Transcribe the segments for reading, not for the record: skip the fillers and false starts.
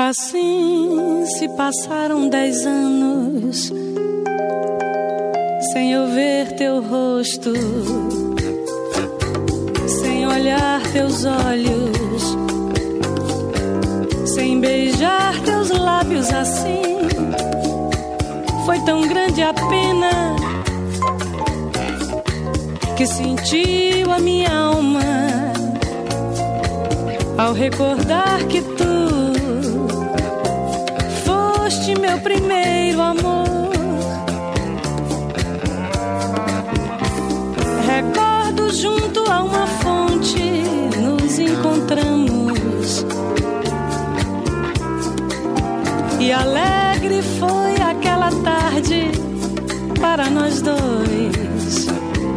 Assim se passaram 10 anos sem eu ver teu rosto, sem olhar teus olhos, sem beijar teus lábios assim. Foi tão grande a pena que sentiu a minha alma ao recordar que tu foste meu primeiro amor. Recordo junto a uma fonte nos encontramos e alegre foi aquela tarde para nós dois.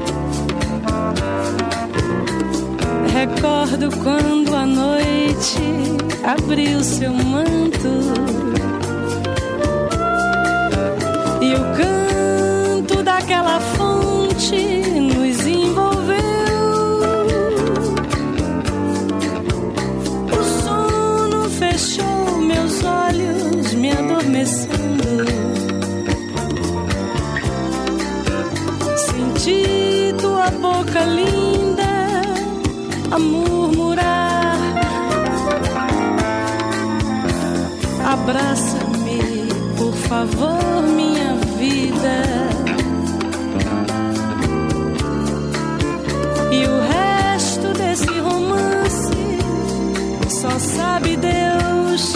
Recordo quando a noite abriu seu manto e o canto daquela fonte nos envolveu. O sono fechou meus olhos, me adormecendo. Senti tua boca linda a murmurar: abraça-me, por favor, minha vida. E o resto desse romance só sabe Deus.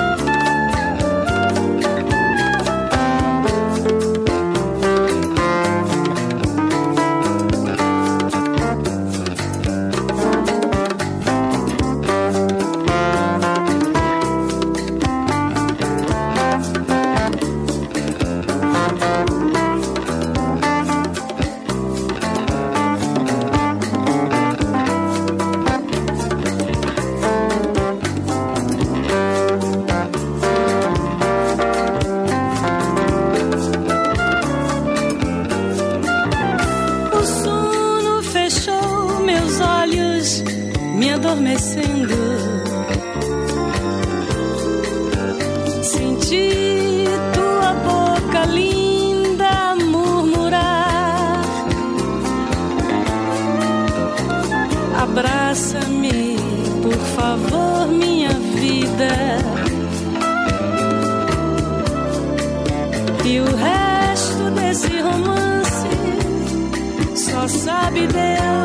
Adormecendo, senti tua boca linda murmurar: abraça-me, por favor, minha vida. E o resto desse romance só sabe Deus.